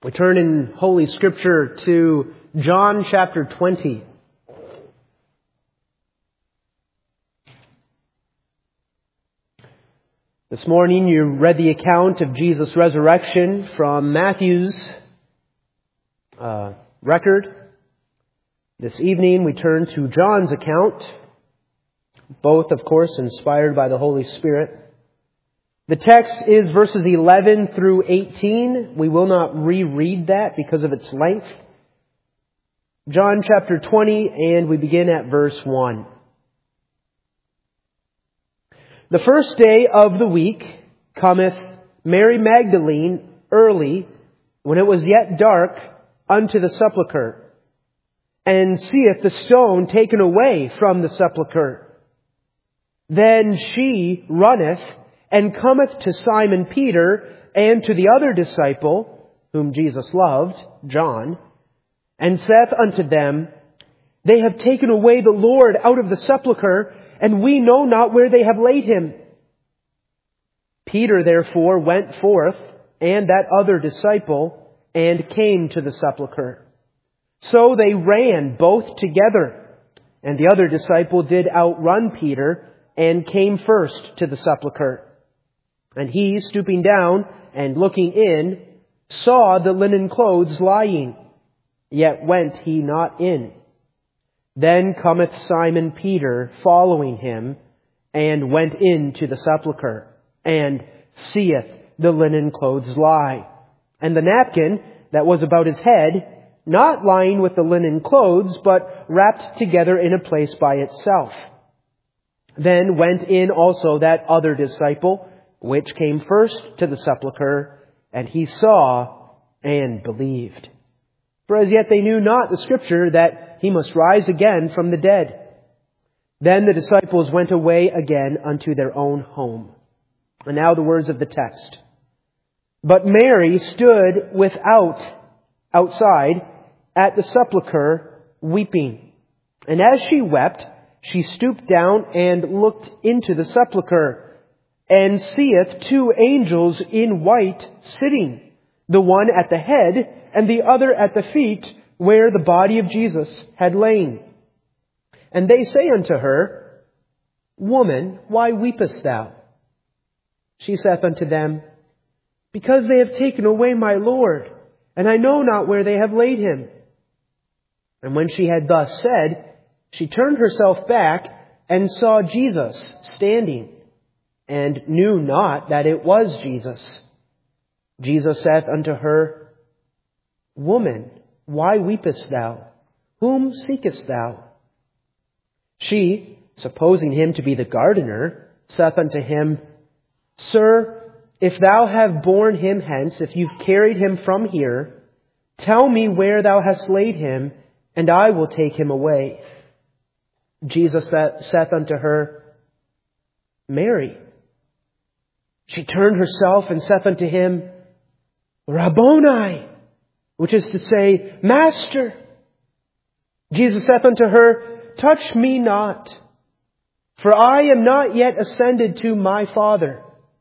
We turn in Holy Scripture to John chapter 20. This morning you read the account of Jesus' resurrection from Matthew's record. This evening we turn to John's account, both of course inspired by the Holy Spirit. The text is verses 11 through 18. We will not reread that because of its length. John chapter 20, and we begin at verse 1. The first day of the week cometh Mary Magdalene early, when it was yet dark, unto the sepulchre, and seeth the stone taken away from the sepulchre. Then she runneth, and cometh to Simon Peter, and to the other disciple, whom Jesus loved, John, and saith unto them, They have taken away the Lord out of the sepulchre, and we know not where they have laid him. Peter therefore went forth, and that other disciple, and came to the sepulchre. So they ran both together, and the other disciple did outrun Peter, and came first to the sepulchre. And he, stooping down and looking in, saw the linen clothes lying, yet went he not in. Then cometh Simon Peter following him, and went into the sepulchre, and seeth the linen clothes lie, and the napkin that was about his head, not lying with the linen clothes, but wrapped together in a place by itself. Then went in also that other disciple, which came first to the sepulchre, and he saw and believed. For as yet they knew not the Scripture, that he must rise again from the dead. Then the disciples went away again unto their own home. And now the words of the text. But Mary stood outside at the sepulchre, weeping. And as she wept, she stooped down and looked into the sepulchre, and seeth two angels in white sitting, the one at the head, and the other at the feet, where the body of Jesus had lain. And they say unto her, Woman, why weepest thou? She saith unto them, Because they have taken away my Lord, and I know not where they have laid him. And when she had thus said, she turned herself back, and saw Jesus standing, and knew not that it was Jesus. Jesus saith unto her, Woman, why weepest thou? Whom seekest thou? She, supposing him to be the gardener, saith unto him, Sir, if thou have borne him hence, if you've carried him from here, tell me where thou hast laid him, and I will take him away. Jesus saith unto her, Mary. She turned herself and saith unto him, Rabboni, which is to say, Master. Jesus saith unto her, Touch me not, for I am not yet ascended to my Father.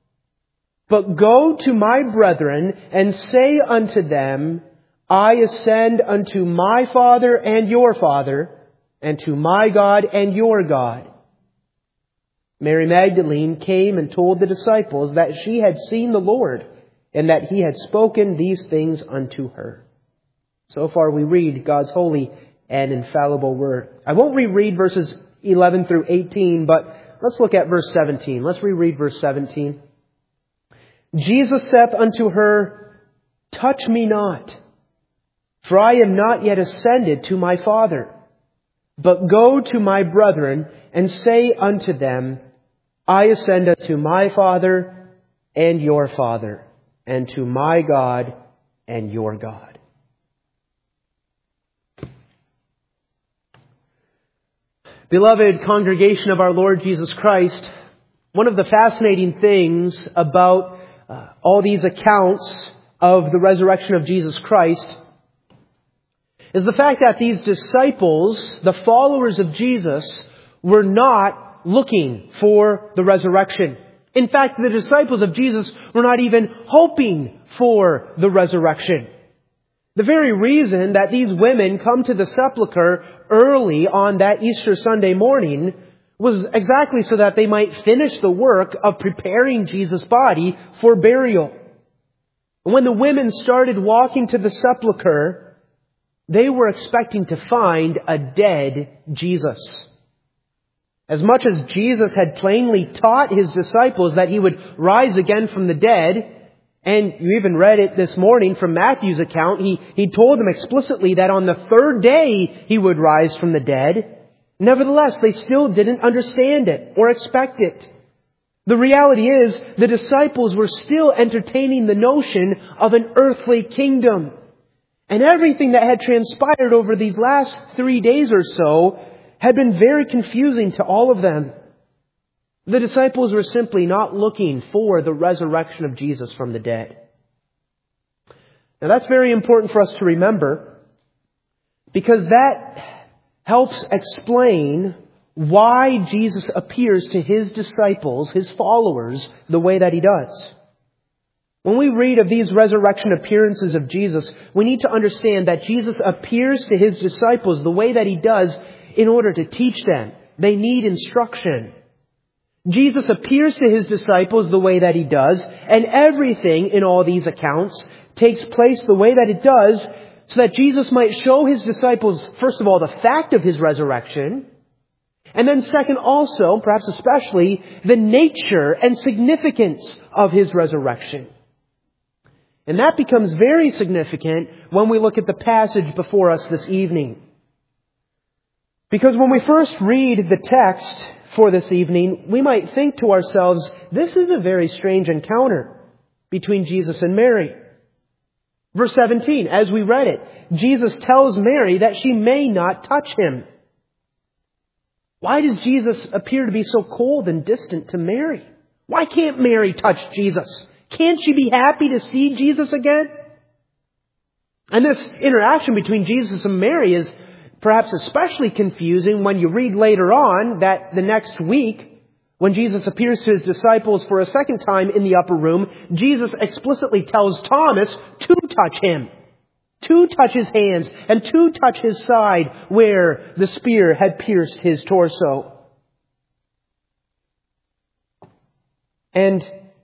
But go to my brethren and say unto them, I ascend unto my Father and your Father, and to my God and your God. Mary Magdalene came and told the disciples that she had seen the Lord, and that he had spoken these things unto her. So far we read God's holy and infallible word. I won't reread verses 11 through 18, but let's look at verse 17. Let's reread verse 17. Jesus saith unto her, Touch me not, for I am not yet ascended to my Father. But go to my brethren and say unto them, I ascend unto my Father and your Father, and to my God and your God. Beloved congregation of our Lord Jesus Christ, one of the fascinating things about all these accounts of the resurrection of Jesus Christ is the fact that these disciples, the followers of Jesus, were not looking for the resurrection. In fact, the disciples of Jesus were not even hoping for the resurrection. The very reason that these women come to the sepulchre early on that Easter Sunday morning was exactly so that they might finish the work of preparing Jesus' body for burial. When the women started walking to the sepulchre, they were expecting to find a dead Jesus. As much as Jesus had plainly taught His disciples that He would rise again from the dead, and you even read it this morning from Matthew's account, He told them explicitly that on the third day He would rise from the dead. Nevertheless, they still didn't understand it or expect it. The reality is, the disciples were still entertaining the notion of an earthly kingdom. And everything that had transpired over these last 3 days or so had been very confusing to all of them. The disciples were simply not looking for the resurrection of Jesus from the dead. Now that's very important for us to remember, because that helps explain why Jesus appears to His disciples, His followers, the way that He does. When we read of these resurrection appearances of Jesus, we need to understand that Jesus appears to His disciples the way that He does in order to teach them. They need instruction. Jesus appears to His disciples the way that He does, and everything in all these accounts takes place the way that it does, so that Jesus might show His disciples, first of all, the fact of His resurrection, and then second also, perhaps especially, the nature and significance of His resurrection. And that becomes very significant when we look at the passage before us this evening. Because when we first read the text for this evening, we might think to ourselves, this is a very strange encounter between Jesus and Mary. Verse 17, as we read it, Jesus tells Mary that she may not touch Him. Why does Jesus appear to be so cold and distant to Mary? Why can't Mary touch Jesus? Can't she be happy to see Jesus again? And this interaction between Jesus and Mary is perhaps especially confusing when you read later on that the next week, when Jesus appears to His disciples for a second time in the upper room, Jesus explicitly tells Thomas to touch Him, to touch His hands, and to touch His side where the spear had pierced His torso. And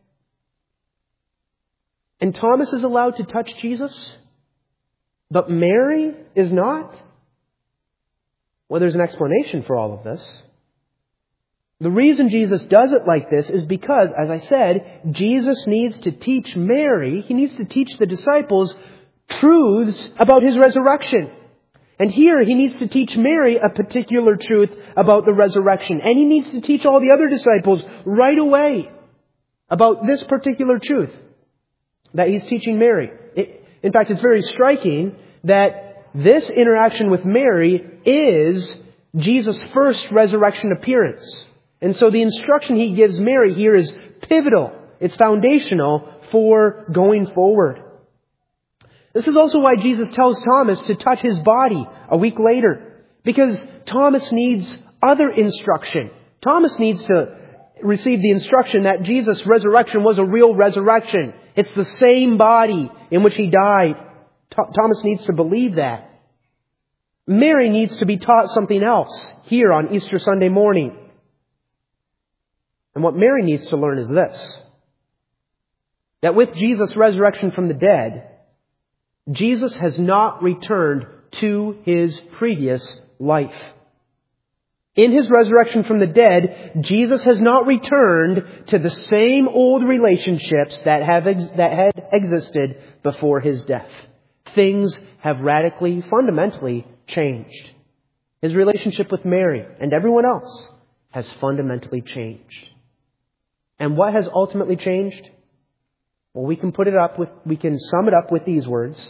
Thomas is allowed to touch Jesus, but Mary is not? Well, there's an explanation for all of this. The reason Jesus does it like this is because, as I said, Jesus needs to teach Mary, He needs to teach the disciples truths about His resurrection. And here He needs to teach Mary a particular truth about the resurrection. And He needs to teach all the other disciples right away about this particular truth that He's teaching Mary. In fact, it's very striking that this interaction with Mary is Jesus' first resurrection appearance. And so the instruction He gives Mary here is pivotal. It's foundational for going forward. This is also why Jesus tells Thomas to touch His body a week later, because Thomas needs other instruction. Thomas needs to receive the instruction that Jesus' resurrection was a real resurrection. It's the same body in which He died. Thomas needs to believe that. Mary needs to be taught something else here on Easter Sunday morning. And what Mary needs to learn is this: that with Jesus' resurrection from the dead, Jesus has not returned to His previous life. In His resurrection from the dead, Jesus has not returned to the same old relationships that had existed before His death. Things have radically, fundamentally changed. His relationship with Mary and everyone else has fundamentally changed. And what has ultimately changed? Well, we can sum it up with these words: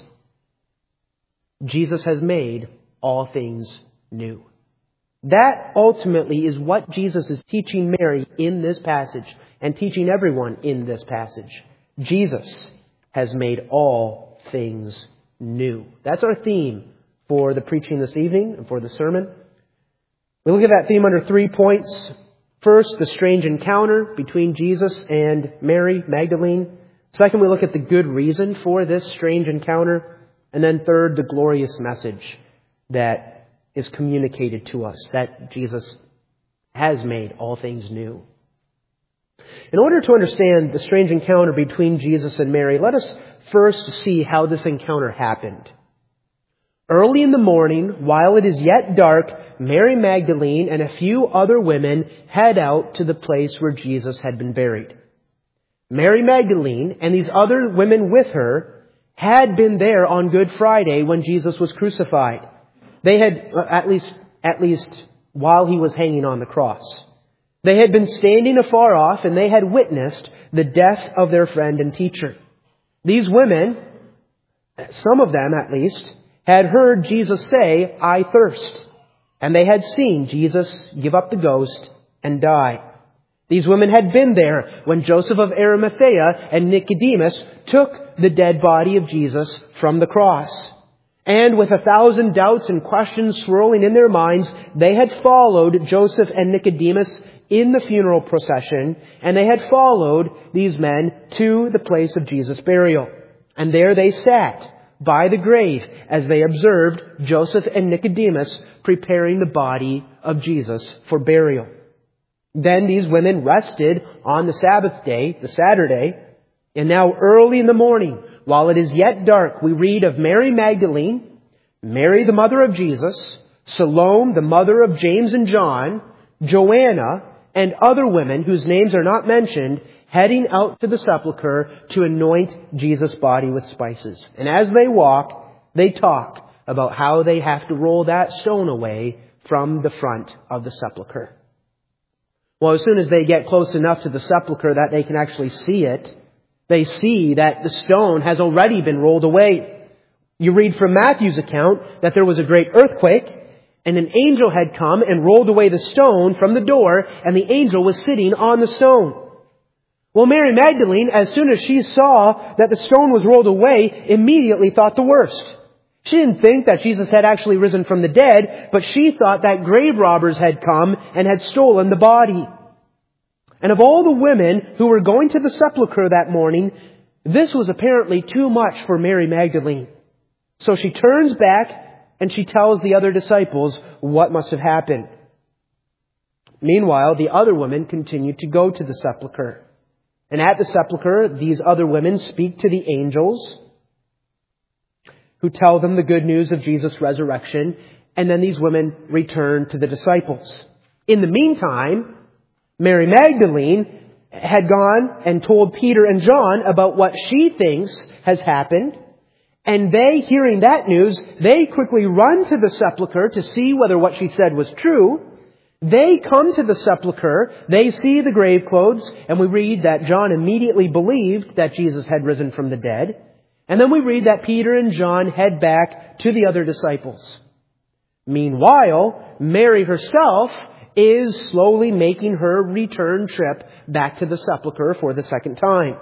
Jesus has made all things new. That ultimately is what Jesus is teaching Mary in this passage and teaching everyone in this passage. Jesus has made all things new. That's our theme for the preaching this evening and for the sermon. We look at that theme under 3 points. First, the strange encounter between Jesus and Mary Magdalene. Second, we look at the good reason for this strange encounter. And then third, the glorious message that is communicated to us, that Jesus has made all things new. In order to understand the strange encounter between Jesus and Mary, let us first see how this encounter happened. Early in the morning, while it is yet dark, Mary Magdalene and a few other women head out to the place where Jesus had been buried. Mary Magdalene and these other women with her had been there on Good Friday when Jesus was crucified. They had, at least while he was hanging on the cross. They had been standing afar off and they had witnessed the death of their friend and teacher. These women, some of them at least, had heard Jesus say, "I thirst." And they had seen Jesus give up the ghost and die. These women had been there when Joseph of Arimathea and Nicodemus took the dead body of Jesus from the cross. And with 1,000 doubts and questions swirling in their minds, they had followed Joseph and Nicodemus in the funeral procession, and they had followed these men to the place of Jesus' burial. And there they sat by the grave as they observed Joseph and Nicodemus preparing the body of Jesus for burial. Then these women rested on the Sabbath day, the Saturday, and now early in the morning, while it is yet dark, we read of Mary Magdalene, Mary the mother of Jesus, Salome the mother of James and John, Joanna, and other women whose names are not mentioned, heading out to the sepulchre to anoint Jesus' body with spices. And as they walk, they talk about how they have to roll that stone away from the front of the sepulchre. Well, as soon as they get close enough to the sepulchre that they can actually see it, they see that the stone has already been rolled away. You read from Matthew's account that there was a great earthquake, and an angel had come and rolled away the stone from the door, and the angel was sitting on the stone. Well, Mary Magdalene, as soon as she saw that the stone was rolled away, immediately thought the worst. She didn't think that Jesus had actually risen from the dead, but she thought that grave robbers had come and had stolen the body. And of all the women who were going to the sepulchre that morning, this was apparently too much for Mary Magdalene. So she turns back and she tells the other disciples what must have happened. Meanwhile, the other women continued to go to the sepulchre. And at the sepulchre, these other women speak to the angels who tell them the good news of Jesus' resurrection. And then these women return to the disciples. In the meantime, Mary Magdalene had gone and told Peter and John about what she thinks has happened. And they, hearing that news, they quickly run to the sepulchre to see whether what she said was true. They come to the sepulchre, they see the grave clothes, and we read that John immediately believed that Jesus had risen from the dead. And then we read that Peter and John head back to the other disciples. Meanwhile, Mary herself is slowly making her return trip back to the sepulchre for the second time.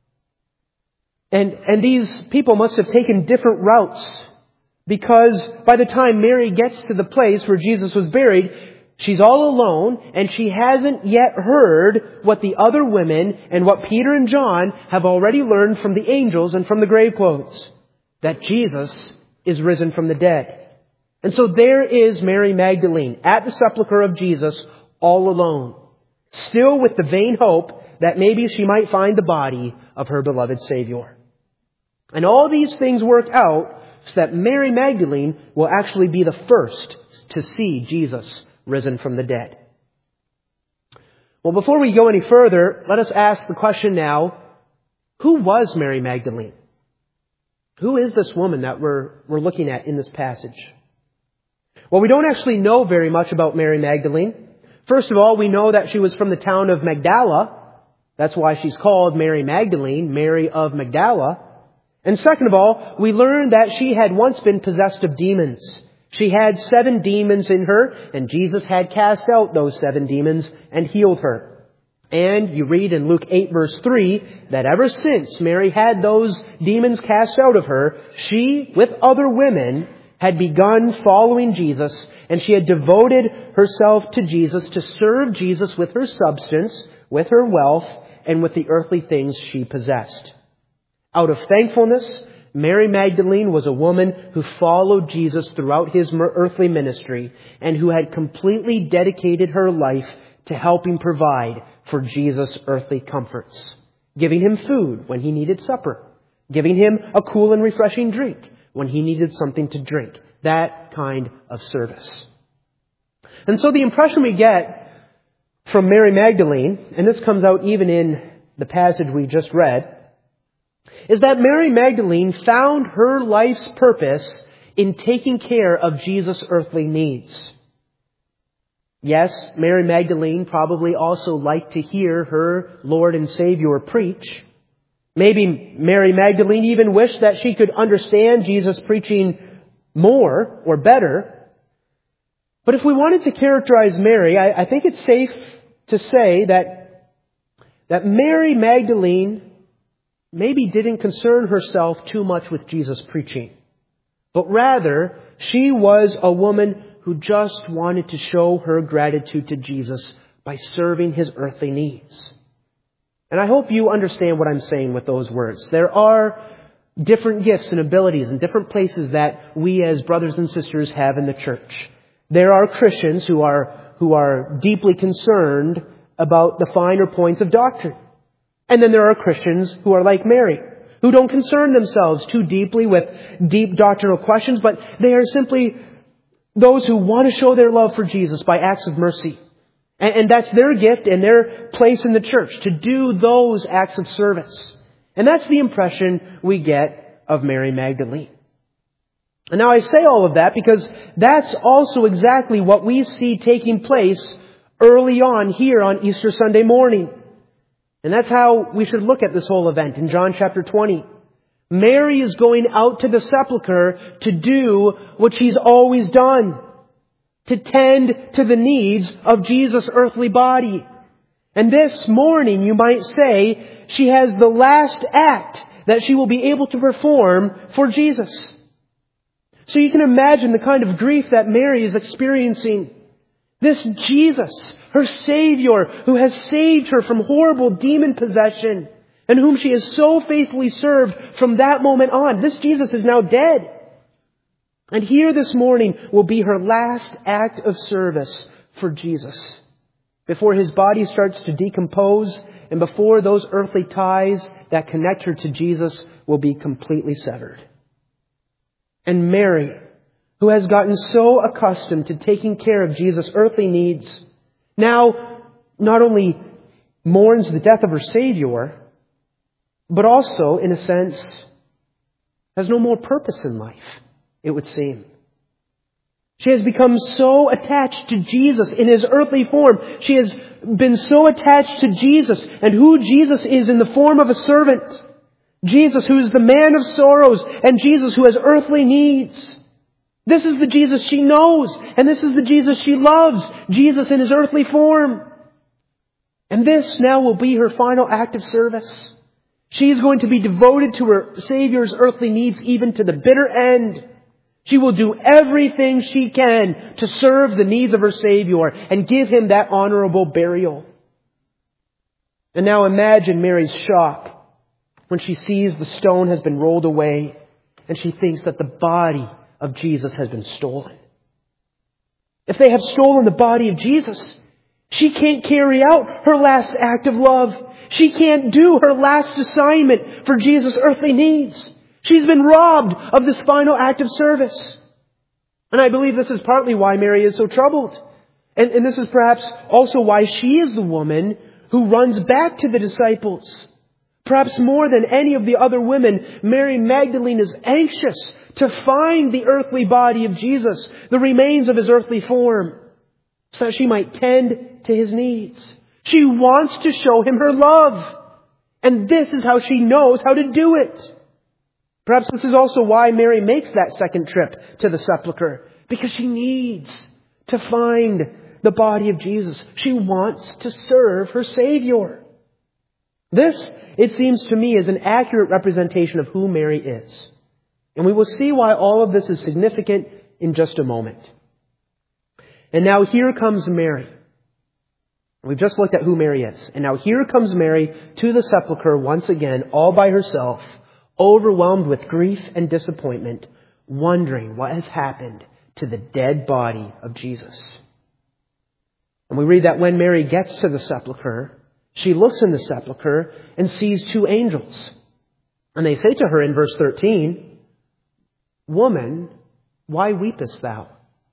And these people must have taken different routes, because by the time Mary gets to the place where Jesus was buried, she's all alone, and she hasn't yet heard what the other women and what Peter and John have already learned from the angels and from the grave clothes, that Jesus is risen from the dead. And so there is Mary Magdalene at the sepulchre of Jesus, all alone, still with the vain hope that maybe she might find the body of her beloved Savior. And all these things work out so that Mary Magdalene will actually be the first to see Jesus risen from the dead. Well, before we go any further, let us ask the question now, who was Mary Magdalene? Who is this woman that we're looking at in this passage? Well, we don't actually know very much about Mary Magdalene. First of all, we know that she was from the town of Magdala. That's why she's called Mary Magdalene, Mary of Magdala. And second of all, we learn that she had once been possessed of demons. She had 7 demons in her, and Jesus had cast out those 7 demons and healed her. And you read in Luke 8 verse 3 that ever since Mary had those demons cast out of her, she, with other women, had begun following Jesus, and she had devoted herself to Jesus to serve Jesus with her substance, with her wealth, and with the earthly things she possessed. Out of thankfulness, Mary Magdalene was a woman who followed Jesus throughout his earthly ministry and who had completely dedicated her life to helping provide for Jesus' earthly comforts, giving him food when he needed supper, giving him a cool and refreshing drink when he needed something to drink. That kind of service. And so the impression we get from Mary Magdalene, and this comes out even in the passage we just read, is that Mary Magdalene found her life's purpose in taking care of Jesus' earthly needs. Yes, Mary Magdalene probably also liked to hear her Lord and Savior preach. Maybe Mary Magdalene even wished that she could understand Jesus' preaching more or better. But if we wanted to characterize Mary, I think it's safe to say that Mary Magdalene maybe didn't concern herself too much with Jesus' preaching, but rather she was a woman who just wanted to show her gratitude to Jesus by serving his earthly needs. And I hope you understand what I'm saying with those words. There are different gifts and abilities in different places that we as brothers and sisters have in the church. There are Christians who are deeply concerned about the finer points of doctrine. And then there are Christians who are like Mary, who don't concern themselves too deeply with deep doctrinal questions, but they are simply those who want to show their love for Jesus by acts of mercy. And that's their gift and their place in the church, to do those acts of service. And that's the impression we get of Mary Magdalene. And now I say all of that because that's also exactly what we see taking place early on here on Easter Sunday morning. And that's how we should look at this whole event in John chapter 20. Mary is going out to the sepulchre to do what she's always done, to tend to the needs of Jesus' earthly body. And this morning, you might say, she has the last act that she will be able to perform for Jesus. So you can imagine the kind of grief that Mary is experiencing. This Jesus, her Savior, who has saved her from horrible demon possession and whom she has so faithfully served from that moment on. This Jesus is now dead. And here this morning will be her last act of service for Jesus, before his body starts to decompose and before those earthly ties that connect her to Jesus will be completely severed. And Mary, who has gotten so accustomed to taking care of Jesus' earthly needs, now not only mourns the death of her Savior, but also, in a sense, has no more purpose in life, it would seem. She has become so attached to Jesus in his earthly form. She has been so attached to Jesus and who Jesus is in the form of a servant. Jesus who is the man of sorrows and Jesus who has earthly needs. This is the Jesus she knows and this is the Jesus she loves. Jesus in his earthly form. And this now will be her final act of service. She is going to be devoted to her Savior's earthly needs even to the bitter end. She will do everything she can to serve the needs of her Savior and give him that honorable burial. And now imagine Mary's shock when she sees the stone has been rolled away and she thinks that the body of Jesus has been stolen. If they have stolen the body of Jesus, she can't carry out her last act of love. She can't do her last assignment for Jesus' earthly needs. She's been robbed of this final act of service. And I believe this is partly why Mary is so troubled. And this is perhaps also why she is the woman who runs back to the disciples. Perhaps more than any of the other women, Mary Magdalene is anxious to find the earthly body of Jesus, the remains of his earthly form, so that she might tend to his needs. She wants to show him her love. And this is how she knows how to do it. Perhaps this is also why Mary makes that second trip to the sepulchre, because she needs to find the body of Jesus. She wants to serve her Savior. This, it seems to me, is an accurate representation of who Mary is. And we will see why all of this is significant in just a moment. And now here comes Mary. We've just looked at who Mary is. And now here comes Mary to the sepulchre once again, all by herself, overwhelmed with grief and disappointment, wondering what has happened to the dead body of Jesus. And we read that when Mary gets to the sepulchre, she looks in the sepulchre and sees two angels. And they say to her in verse 13, "Woman, why weepest thou?"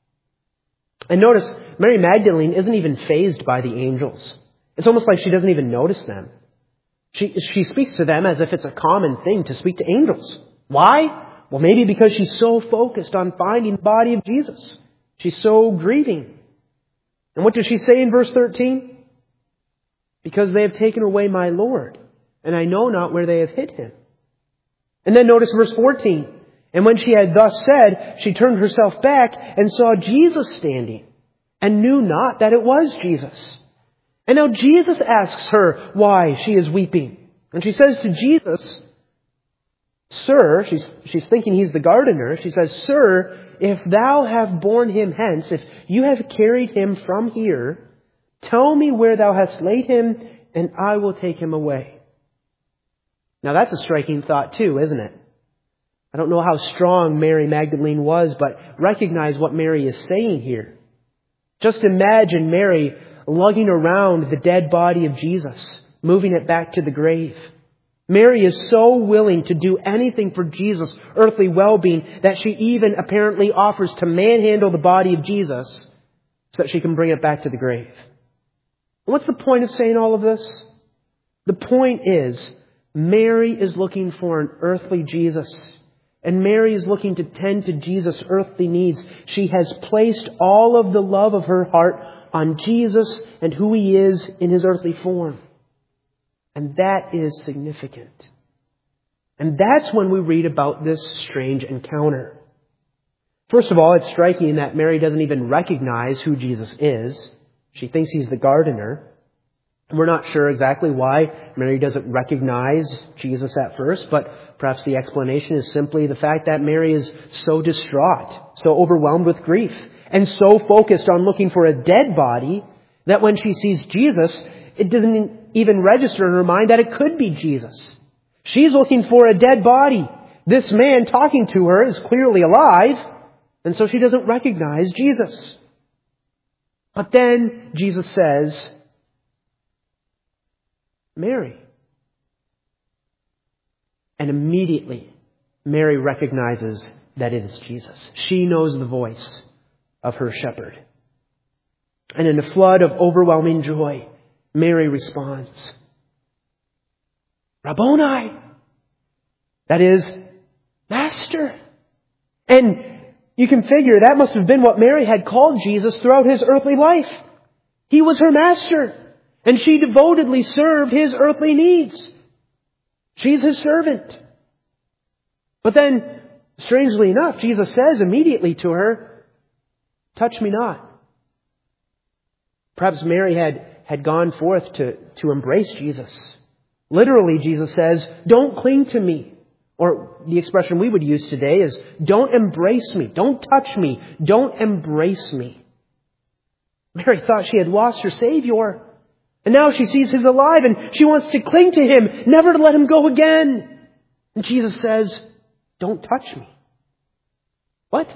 And notice, Mary Magdalene isn't even fazed by the angels. It's almost like she doesn't even notice them. She speaks to them as if it's a common thing to speak to angels. Why? Well, maybe because she's so focused on finding the body of Jesus. She's so grieving. And what does she say in verse 13? "Because they have taken away my Lord, and I know not where they have hid him." And then notice verse 14. "And when she had thus said, she turned herself back and saw Jesus standing, and knew not that it was Jesus." And now Jesus asks her why she is weeping. And she says to Jesus, "Sir," she's thinking he's the gardener. She says, "Sir, if thou have borne him hence, if you have carried him from here, tell me where thou hast laid him, and I will take him away." Now that's a striking thought too, isn't it? I don't know how strong Mary Magdalene was, but recognize what Mary is saying here. Just imagine Mary lugging around the dead body of Jesus, moving it back to the grave. Mary is so willing to do anything for Jesus' earthly well-being that she even apparently offers to manhandle the body of Jesus so that she can bring it back to the grave. What's the point of saying all of this? The point is, Mary is looking for an earthly Jesus. And Mary is looking to tend to Jesus' earthly needs. She has placed all of the love of her heart on Jesus and who He is in His earthly form. And that is significant. And that's when we read about this strange encounter. First of all, it's striking that Mary doesn't even recognize who Jesus is. She thinks He's the gardener. And we're not sure exactly why Mary doesn't recognize Jesus at first, but perhaps the explanation is simply the fact that Mary is so distraught, so overwhelmed with grief, and so focused on looking for a dead body that when she sees Jesus, it doesn't even register in her mind that it could be Jesus. She's looking for a dead body. This man talking to her is clearly alive, and so she doesn't recognize Jesus. But then Jesus says, "Mary." And immediately, Mary recognizes that it is Jesus. She knows the voice of her shepherd. And in a flood of overwhelming joy, Mary responds, "Rabboni!" That is, Master. And you can figure that must have been what Mary had called Jesus throughout His earthly life. He was her master. And she devotedly served His earthly needs. She's His servant. But then, strangely enough, Jesus says immediately to her, "Touch me not." Perhaps Mary had gone forth to embrace Jesus. Literally, Jesus says, "Don't cling to me." Or the expression we would use today is, "Don't embrace me. Don't touch me. Don't embrace me." Mary thought she had lost her Savior. And now she sees He's alive and she wants to cling to Him, never to let Him go again. And Jesus says, "Don't touch me." What?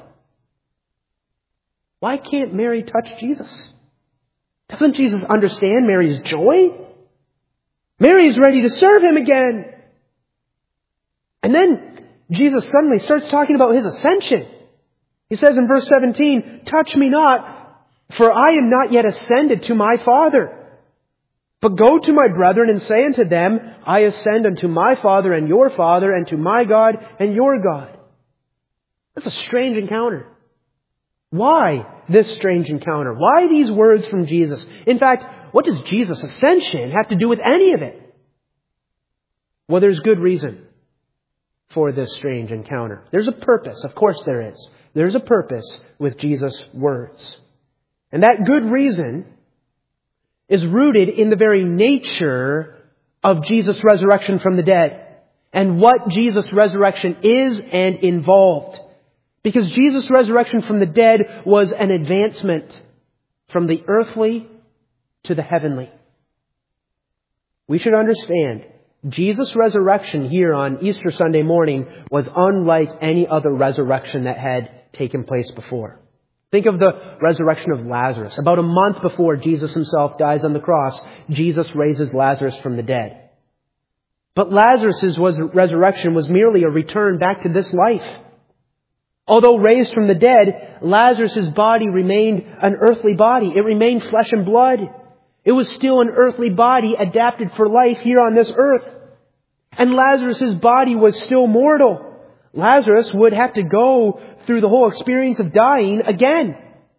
Why can't Mary touch Jesus? Doesn't Jesus understand Mary's joy? Mary's ready to serve Him again. And then Jesus suddenly starts talking about His ascension. He says in verse 17, "Touch me not, for I am not yet ascended to my Father. But go to my brethren and say unto them, I ascend unto my Father and your Father, and to my God and your God." That's a strange encounter. Why this strange encounter? Why these words from Jesus? In fact, what does Jesus' ascension have to do with any of it? Well, there's good reason for this strange encounter. There's a purpose. Of course there is. There's a purpose with Jesus' words. And that good reason is rooted in the very nature of Jesus' resurrection from the dead and what Jesus' resurrection is and involved. Because Jesus' resurrection from the dead was an advancement from the earthly to the heavenly. We should understand Jesus' resurrection here on Easter Sunday morning was unlike any other resurrection that had taken place before. Think of the resurrection of Lazarus. About a month before Jesus himself dies on the cross, Jesus raises Lazarus from the dead. But Lazarus' resurrection was merely a return back to this life. Although raised from the dead, Lazarus' body remained an earthly body. It remained flesh and blood. It was still an earthly body adapted for life here on this earth. And Lazarus' body was still mortal. Lazarus would have to go through the whole experience of dying again.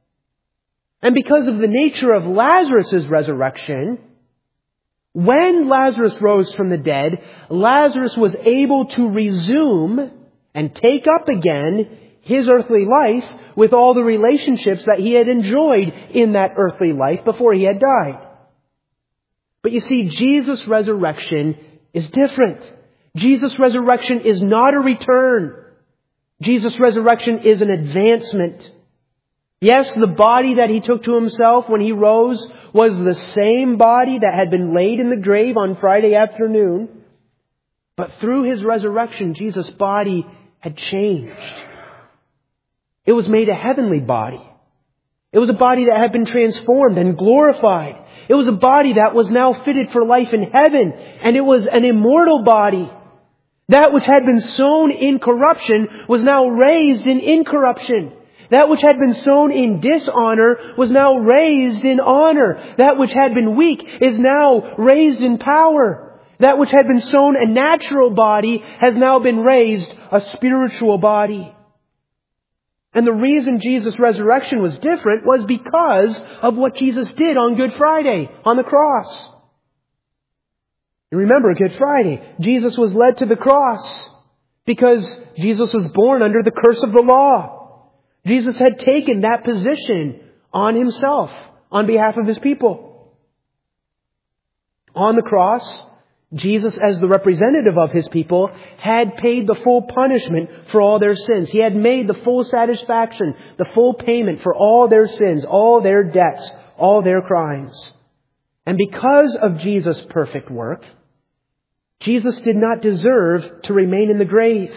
And because of the nature of Lazarus' resurrection, when Lazarus rose from the dead, Lazarus was able to resume and take up again his earthly life with all the relationships that he had enjoyed in that earthly life before he had died. But you see, Jesus' resurrection is different. Jesus' resurrection is not a return. Jesus' resurrection is an advancement. Yes, the body that he took to himself when he rose was the same body that had been laid in the grave on Friday afternoon. But through his resurrection, Jesus' body had changed. It was made a heavenly body. It was a body that had been transformed and glorified. It was a body that was now fitted for life in heaven. And it was an immortal body. That which had been sown in corruption was now raised in incorruption. That which had been sown in dishonor was now raised in honor. That which had been weak is now raised in power. That which had been sown a natural body has now been raised a spiritual body. And the reason Jesus' resurrection was different was because of what Jesus did on Good Friday, on the cross. You remember Good Friday, Jesus was led to the cross because Jesus was born under the curse of the law. Jesus had taken that position on himself on behalf of his people. On the cross, Jesus, as the representative of his people, had paid the full punishment for all their sins. He had made the full satisfaction, the full payment for all their sins, all their debts, all their crimes. And because of Jesus' perfect work, Jesus did not deserve to remain in the grave.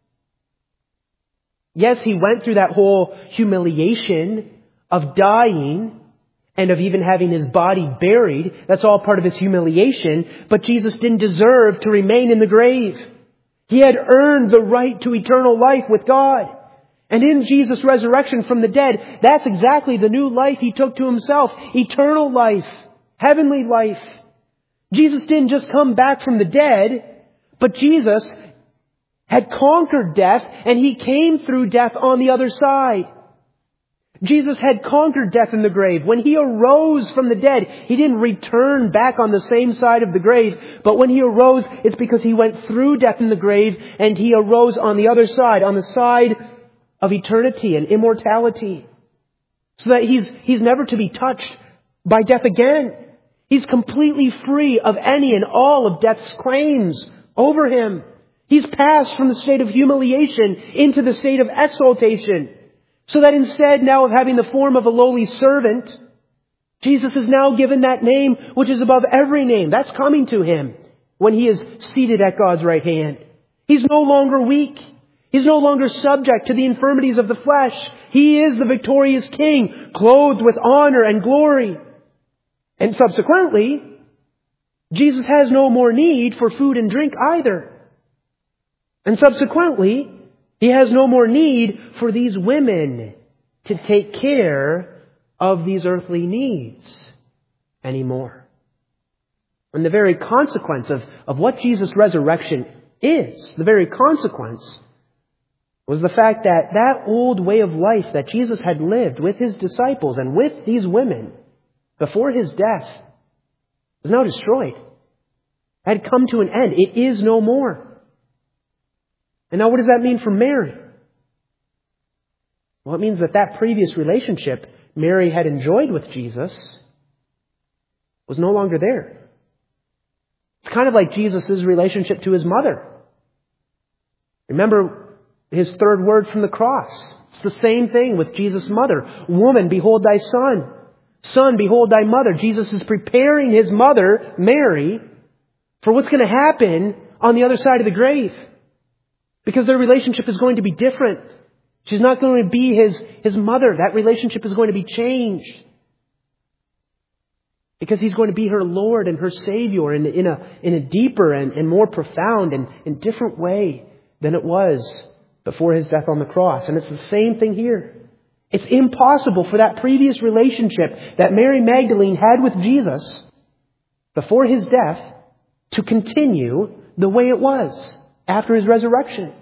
Yes, he went through that whole humiliation of dying and of even having his body buried. That's all part of his humiliation. But Jesus didn't deserve to remain in the grave. He had earned the right to eternal life with God. And in Jesus' resurrection from the dead, that's exactly the new life he took to himself. Eternal life. Heavenly life. Jesus didn't just come back from the dead, but Jesus had conquered death, and he came through death on the other side. Jesus had conquered death in the grave. When he arose from the dead, he didn't return back on the same side of the grave. But when he arose, it's because he went through death in the grave and he arose on the other side, on the side of eternity and immortality. So that he's never to be touched by death again. He's completely free of any and all of death's claims over him. He's passed from the state of humiliation into the state of exaltation. So that instead now of having the form of a lowly servant, Jesus is now given that name which is above every name. That's coming to him when he is seated at God's right hand. He's no longer weak. He's no longer subject to the infirmities of the flesh. He is the victorious King, clothed with honor and glory. And subsequently, Jesus has no more need for food and drink either. And subsequently, he has no more need for these women to take care of these earthly needs anymore. And the very consequence of what Jesus' resurrection is, the very consequence was the fact that that old way of life that Jesus had lived with his disciples and with these women before his death is now destroyed. Had come to an end. It is no more. And now what does that mean for Mary? Well, it means that previous relationship Mary had enjoyed with Jesus was no longer there. It's kind of like Jesus' relationship to his mother. Remember his third word from the cross. It's the same thing with Jesus' mother. Woman, behold thy son. Son, behold thy mother. Jesus is preparing his mother, Mary, for what's going to happen on the other side of the grave. Because their relationship is going to be different. She's not going to be his mother. That relationship is going to be changed. Because He's going to be her Lord and her Savior in a deeper and more profound and different way than it was before His death on the cross. And it's the same thing here. It's impossible for that previous relationship that Mary Magdalene had with Jesus before His death to continue the way it was after His resurrection.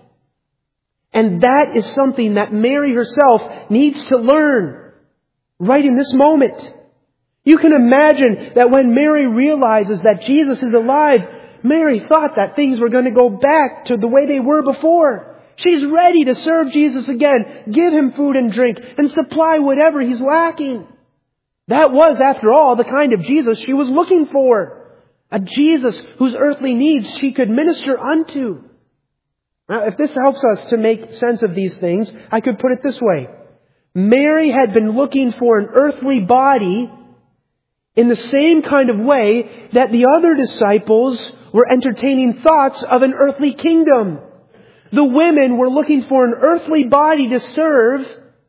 And that is something that Mary herself needs to learn right in this moment. You can imagine that when Mary realizes that Jesus is alive, Mary thought that things were going to go back to the way they were before. She's ready to serve Jesus again, give Him food and drink, and supply whatever He's lacking. That was, after all, the kind of Jesus she was looking for. A Jesus whose earthly needs she could minister unto. Now, if this helps us to make sense of these things, I could put it this way. Mary had been looking for an earthly body in the same kind of way that the other disciples were entertaining thoughts of an earthly kingdom. The women were looking for an earthly body to serve,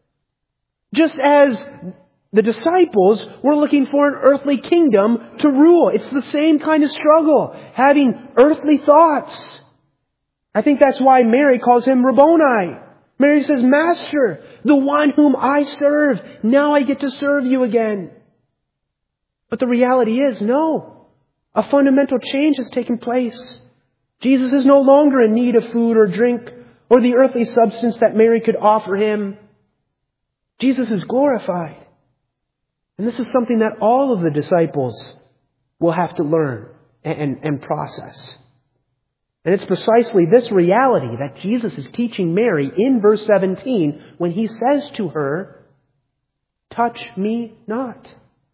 just as the disciples were looking for an earthly kingdom to rule. It's the same kind of struggle, having earthly thoughts. I think that's why Mary calls Him Rabboni. Mary says, Master, the one whom I serve, now I get to serve you again. But the reality is, no. A fundamental change has taken place. Jesus is no longer in need of food or drink or the earthly substance that Mary could offer Him. Jesus is glorified. And this is something that all of the disciples will have to learn and process. And it's precisely this reality that Jesus is teaching Mary in verse 17 when He says to her, touch me not.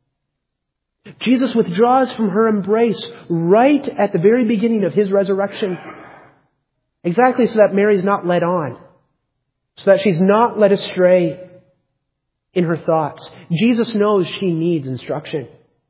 Jesus withdraws from her embrace right at the very beginning of His resurrection. Exactly so that Mary's not led on. So that she's not led astray in her thoughts. Jesus knows she needs instruction.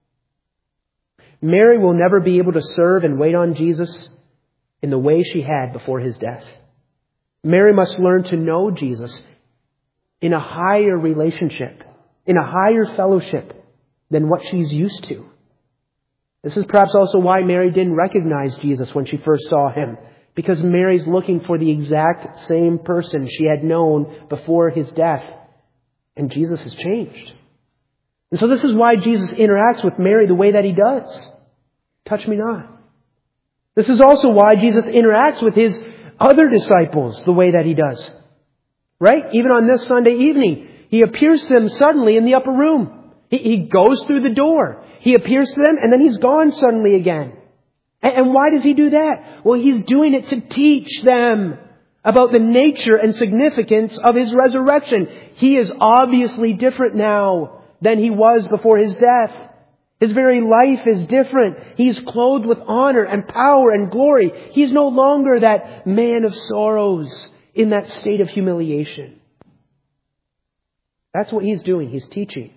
Mary will never be able to serve and wait on Jesus in the way she had before His death. Mary must learn to know Jesus in a higher relationship, in a higher fellowship than what she's used to. This is perhaps also why Mary didn't recognize Jesus when she first saw Him, because Mary's looking for the exact same person she had known before His death, and Jesus has changed. And so this is why Jesus interacts with Mary the way that He does. Touch me not. This is also why Jesus interacts with His other disciples the way that He does. Right? Even on this Sunday evening, He appears to them suddenly in the upper room. He goes through the door. He appears to them and then He's gone suddenly again. And why does He do that? Well, He's doing it to teach them about the nature and significance of His resurrection. He is obviously different now than He was before His death. His very life is different. He's clothed with honor and power and glory. He's no longer that man of sorrows in that state of humiliation. That's what He's doing. He's teaching.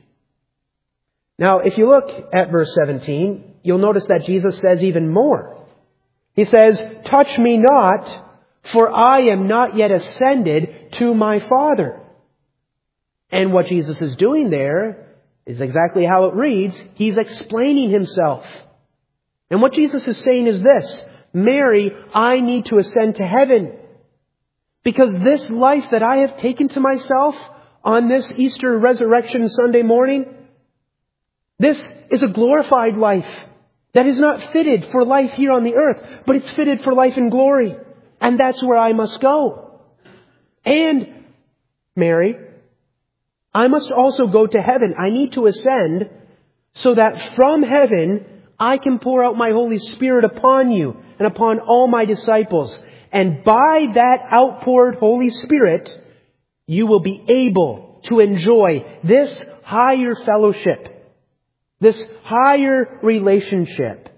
Now, if you look at verse 17, you'll notice that Jesus says even more. He says, touch me not, for I am not yet ascended to my Father. And what Jesus is doing there is exactly how it reads. He's explaining Himself. And what Jesus is saying is this, Mary, I need to ascend to heaven. Because this life that I have taken to myself on this Easter Resurrection Sunday morning, this is a glorified life that is not fitted for life here on the earth, but it's fitted for life in glory. And that's where I must go. And, Mary, I must also go to heaven. I need to ascend so that from heaven I can pour out my Holy Spirit upon you and upon all my disciples. And by that outpoured Holy Spirit, you will be able to enjoy this higher fellowship, this higher relationship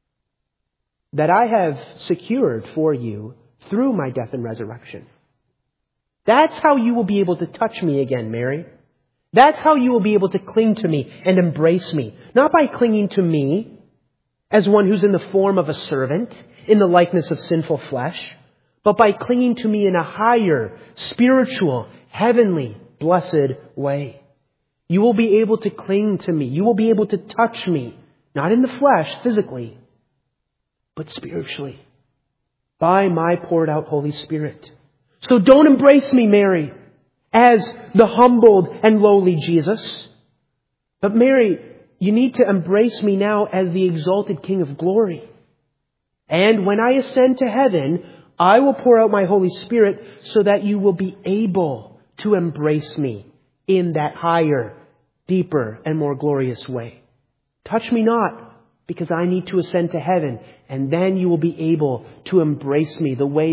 that I have secured for you through my death and resurrection. That's how you will be able to touch me again, Mary. That's how you will be able to cling to me and embrace me. Not by clinging to me, as one who's in the form of a servant, in the likeness of sinful flesh, but by clinging to me in a higher, spiritual, heavenly, blessed way. You will be able to cling to me. You will be able to touch me, not in the flesh, physically, but spiritually, by my poured out Holy Spirit. So don't embrace me, Mary, as the humbled and lowly Jesus. But Mary, you need to embrace me now as the exalted King of glory. And when I ascend to heaven, I will pour out my Holy Spirit so that you will be able to embrace me in that higher, deeper, and more glorious way. Touch me not, because I need to ascend to heaven, and then you will be able to embrace me the way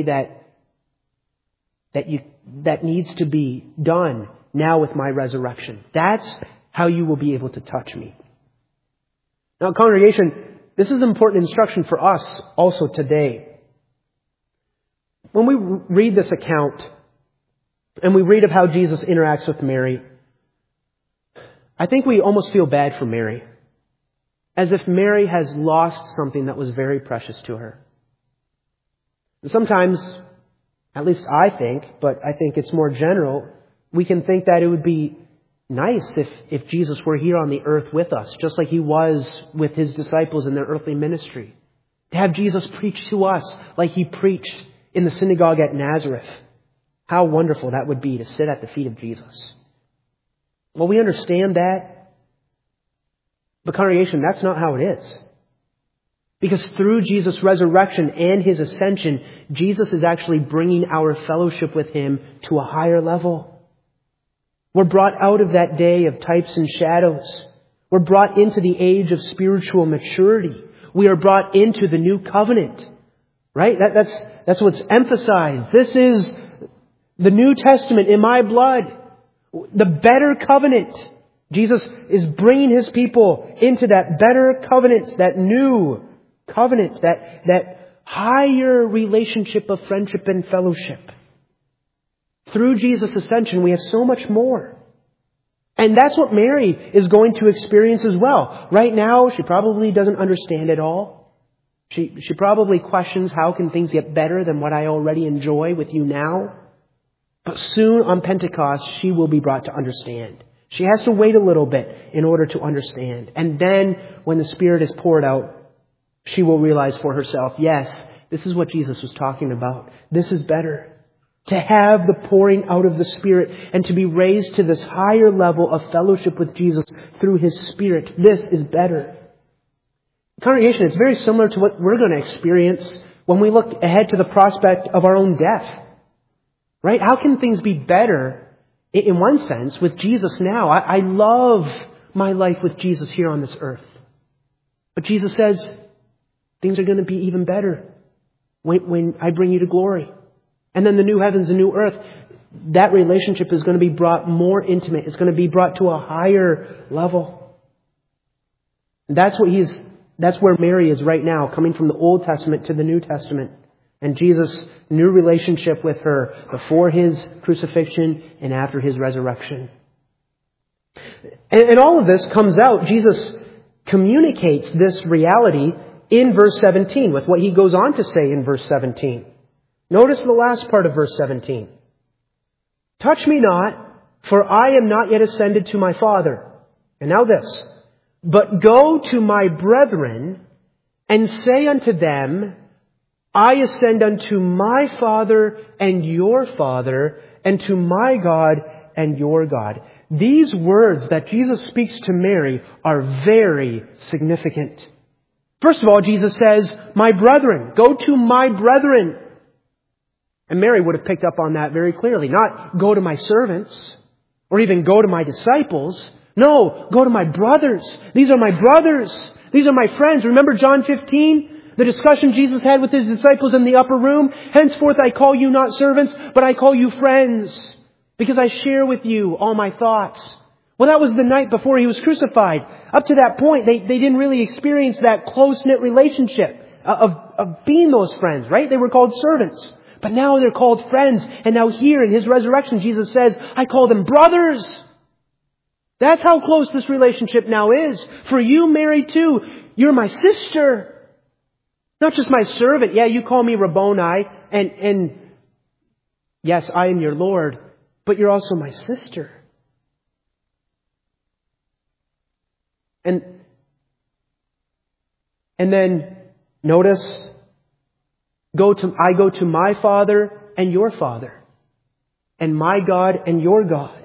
that needs to be done now with my resurrection. That's how you will be able to touch me. Now, congregation, this is important instruction for us also today. When we read this account and we read of how Jesus interacts with Mary, I think we almost feel bad for Mary, as if Mary has lost something that was very precious to her. And sometimes, at least I think, but I think it's more general, we can think that it would be nice if Jesus were here on the earth with us, just like He was with His disciples in their earthly ministry. To have Jesus preach to us like He preached in the synagogue at Nazareth. How wonderful that would be to sit at the feet of Jesus. Well, we understand that. But congregation, that's not how it is. Because through Jesus' resurrection and His ascension, Jesus is actually bringing our fellowship with Him to a higher level. We're brought out of that day of types and shadows. We're brought into the age of spiritual maturity. We are brought into the new covenant. Right? That's what's emphasized. This is the New Testament in my blood. The better covenant. Jesus is bringing His people into that better covenant, that new covenant, that higher relationship of friendship and fellowship. Through Jesus' ascension, we have so much more. And that's what Mary is going to experience as well. Right now, she probably doesn't understand it all. She probably questions, how can things get better than what I already enjoy with you now? But soon on Pentecost, she will be brought to understand. She has to wait a little bit in order to understand. And then when the Spirit is poured out, she will realize for herself, yes, this is what Jesus was talking about. This is better. To have the pouring out of the Spirit and to be raised to this higher level of fellowship with Jesus through His Spirit. This is better. Congregation, it's very similar to what we're going to experience when we look ahead to the prospect of our own death. Right? How can things be better, in one sense, with Jesus now? I love my life with Jesus here on this earth. But Jesus says, things are going to be even better when I bring you to glory. And then the new heavens and new earth, that relationship is going to be brought more intimate. It's going to be brought to a higher level. And that's where Mary is right now, coming from the Old Testament to the New Testament. And Jesus' new relationship with her before His crucifixion and after His resurrection. And all of this comes out. Jesus communicates this reality in verse 17 with what He goes on to say in verse 17. Notice the last part of verse 17. Touch me not, for I am not yet ascended to my Father. And now this. But go to my brethren and say unto them, I ascend unto my Father and your Father, and to my God and your God. These words that Jesus speaks to Mary are very significant. First of all, Jesus says, my brethren, go to my brethren. And Mary would have picked up on that very clearly. Not go to my servants, or even go to my disciples. No, go to my brothers. These are my brothers. These are my friends. Remember John 15? The discussion Jesus had with His disciples in the upper room. Henceforth I call you not servants, but I call you friends, because I share with you all my thoughts. Well, that was the night before He was crucified. Up to that point, they didn't really experience that close-knit relationship of being those friends, right? They were called servants. But now they're called friends. And now here in His resurrection, Jesus says, I call them brothers. That's how close this relationship now is. For you, Mary, too. You're my sister. Not just my servant. Yeah, you call me Rabboni, and yes, I am your Lord, but you're also my sister. And then notice, I go to my Father and your Father, and my God and your God.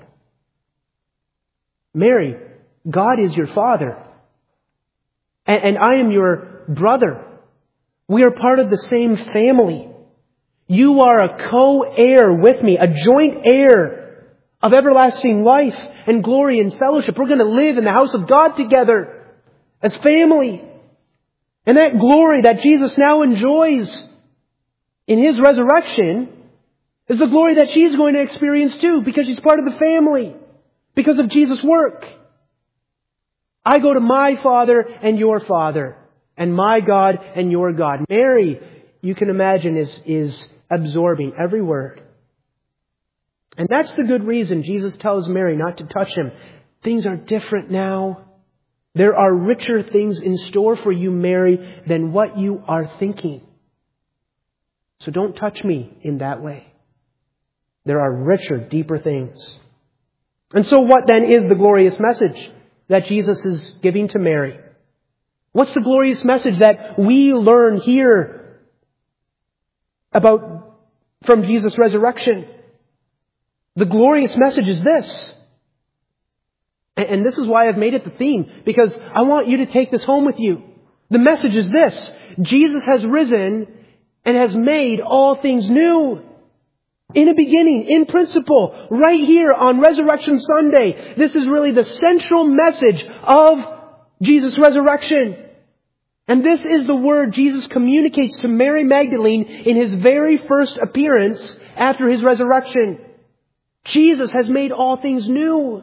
Mary, God is your Father, and I am your brother. We are part of the same family. You are a co-heir with me, a joint heir of everlasting life and glory and fellowship. We're going to live in the house of God together as family. And that glory that Jesus now enjoys in His resurrection is the glory that she's going to experience too, because she's part of the family, because of Jesus' work. I go to my Father and your Father, and my God and your God. Mary, you can imagine, is absorbing every word. And that's the good reason Jesus tells Mary not to touch Him. Things are different now. There are richer things in store for you, Mary, than what you are thinking. So don't touch me in that way. There are richer, deeper things. And so what then is the glorious message that Jesus is giving to Mary? What's the glorious message that we learn here about from Jesus' resurrection? The glorious message is this. And this is why I've made it the theme, because I want you to take this home with you. The message is this: Jesus has risen and has made all things new. In a beginning, in principle, right here on Resurrection Sunday. This is really the central message of Jesus' resurrection. And this is the word Jesus communicates to Mary Magdalene in His very first appearance after His resurrection. Jesus has made all things new.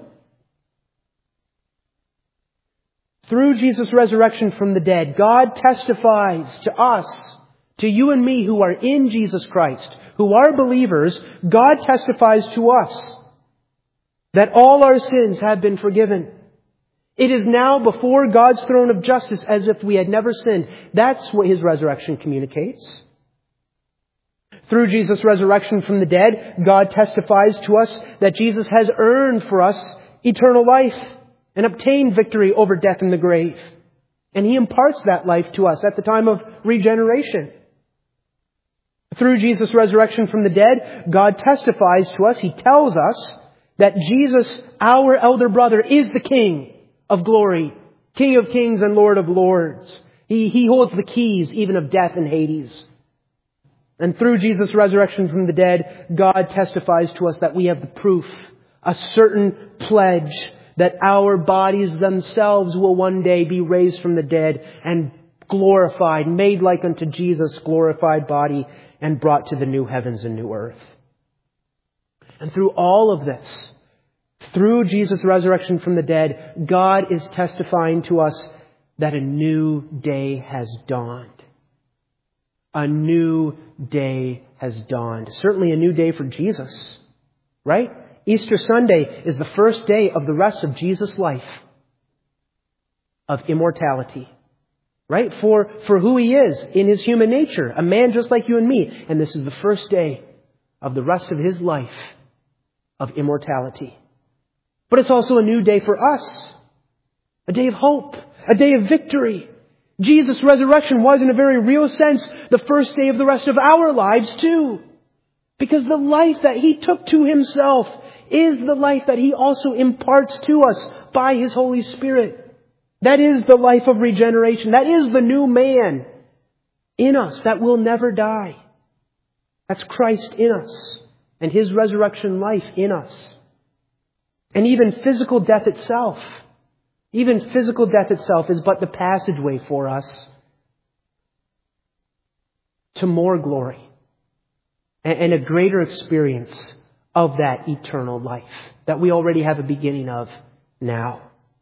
Through Jesus' resurrection from the dead, God testifies to us, to you and me who are in Jesus Christ, who are believers. God testifies to us that all our sins have been forgiven. It is now before God's throne of justice as if we had never sinned. That's what His resurrection communicates. Through Jesus' resurrection from the dead, God testifies to us that Jesus has earned for us eternal life and obtained victory over death and the grave. And He imparts that life to us at the time of regeneration. Through Jesus' resurrection from the dead, God testifies to us, He tells us, that Jesus, our elder brother, is the King of glory, King of kings and Lord of lords. He holds the keys even of death and Hades. And through Jesus' resurrection from the dead, God testifies to us that we have the proof, a certain pledge, that our bodies themselves will one day be raised from the dead and glorified, made like unto Jesus' glorified body, and brought to the new heavens and new earth. And through all of this, through Jesus' resurrection from the dead, God is testifying to us that a new day has dawned. A new day has dawned. Certainly a new day for Jesus, right? Easter Sunday is the first day of the rest of Jesus' life of immortality. Right? For who He is in His human nature, a man just like you and me. And this is the first day of the rest of His life of immortality. But it's also a new day for us. A day of hope. A day of victory. Jesus' resurrection was, in a very real sense, the first day of the rest of our lives too. Because the life that He took to Himself is the life that He also imparts to us by His Holy Spirit. That is the life of regeneration. That is the new man in us that will never die. That's Christ in us and His resurrection life in us. And even physical death itself is but the passageway for us to more glory and a greater experience of that eternal life that we already have a beginning of now.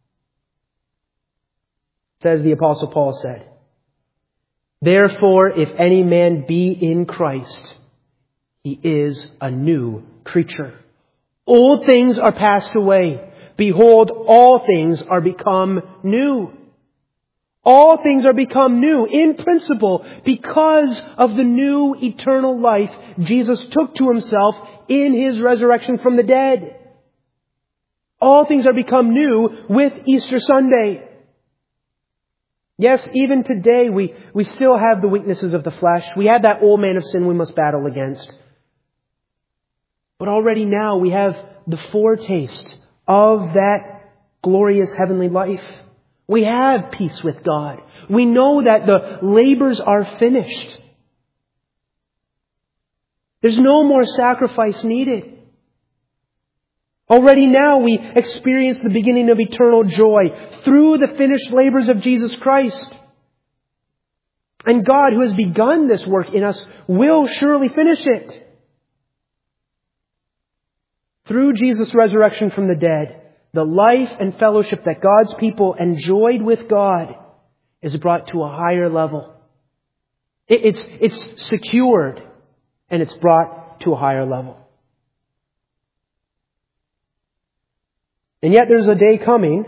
As the Apostle Paul said, "Therefore, if any man be in Christ, he is a new creature. Old things are passed away. Behold, all things are become new." All things are become new in principle because of the new eternal life Jesus took to Himself in His resurrection from the dead. All things are become new with Easter Sunday. Yes, even today we still have the weaknesses of the flesh. We have that old man of sin we must battle against. But already now we have the foretaste of that glorious heavenly life. We have peace with God. We know that the labors are finished. There's no more sacrifice needed. Already now we experience the beginning of eternal joy through the finished labors of Jesus Christ. And God, who has begun this work in us, will surely finish it. Through Jesus' resurrection from the dead, the life and fellowship that God's people enjoyed with God is brought to a higher level. It's secured and it's brought to a higher level. And yet there's a day coming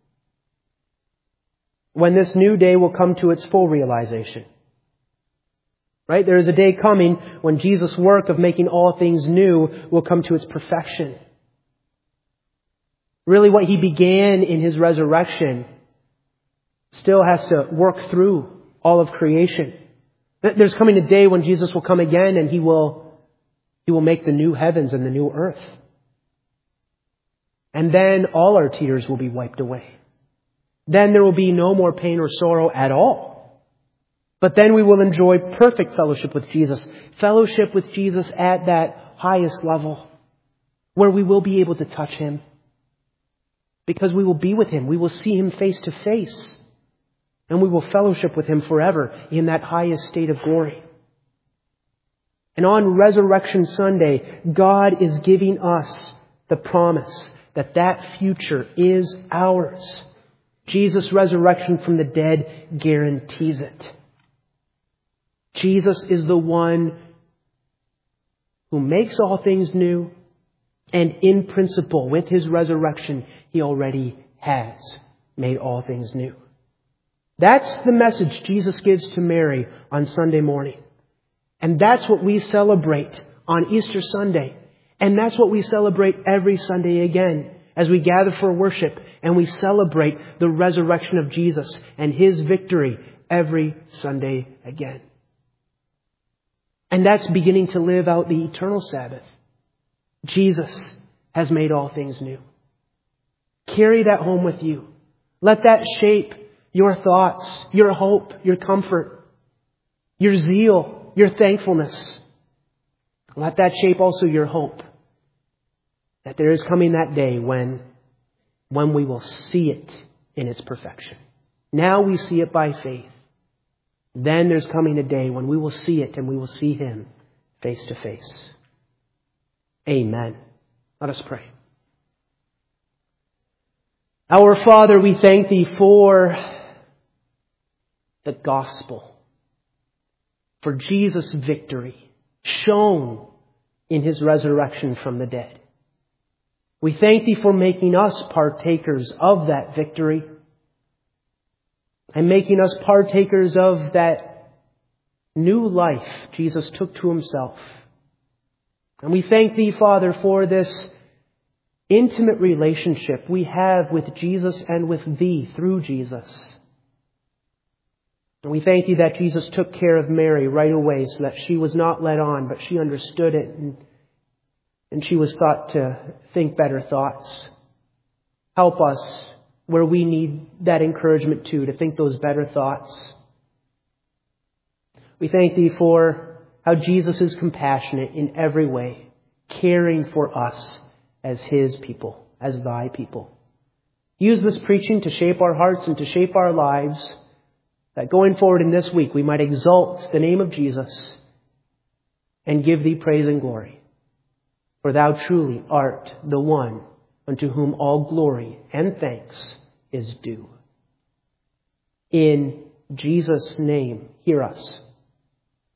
when this new day will come to its full realization. Right? There is a day coming when Jesus' work of making all things new will come to its perfection. Really what He began in His resurrection still has to work through all of creation. There's coming a day when Jesus will come again and He will make the new heavens and the new earth. And then all our tears will be wiped away. Then there will be no more pain or sorrow at all. But then we will enjoy perfect fellowship with Jesus. Fellowship with Jesus at that highest level, where we will be able to touch Him. Because we will be with Him. We will see Him face to face. And we will fellowship with Him forever in that highest state of glory. And on Resurrection Sunday, God is giving us the promise that future is ours. Jesus' resurrection from the dead guarantees it. Jesus is the one who makes all things new, and in principle, with His resurrection, He already has made all things new. That's the message Jesus gives to Mary on Sunday morning. And that's what we celebrate on Easter Sunday. And that's what we celebrate every Sunday again as we gather for worship and we celebrate the resurrection of Jesus and His victory every Sunday again. And that's beginning to live out the eternal Sabbath. Jesus has made all things new. Carry that home with you. Let that shape your thoughts, your hope, your comfort, your zeal, your thankfulness. Let that shape also your hope that there is coming that day when we will see it in its perfection. Now we see it by faith. Then there's coming a day when we will see it and we will see Him face to face. Amen. Let us pray. Our Father, we thank Thee for the gospel, for Jesus' victory shown in His resurrection from the dead. We thank Thee for making us partakers of that victory and making us partakers of that new life Jesus took to Himself. And we thank Thee, Father, for this intimate relationship we have with Jesus and with Thee through Jesus. And we thank Thee that Jesus took care of Mary right away so that she was not led on, but she understood it and she was thought to think better thoughts. Help us where we need that encouragement too, to think those better thoughts. We thank Thee for how Jesus is compassionate in every way, caring for us as His people, as Thy people. Use this preaching to shape our hearts and to shape our lives, that going forward in this week we might exalt the name of Jesus and give Thee praise and glory. For Thou truly art the one unto whom all glory and thanks is due. In Jesus' name, hear us.